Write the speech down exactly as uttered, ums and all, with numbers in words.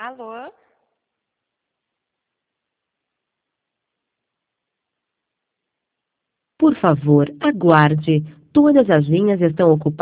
Alô? Por favor, aguarde. Todas as linhas estão ocupadas.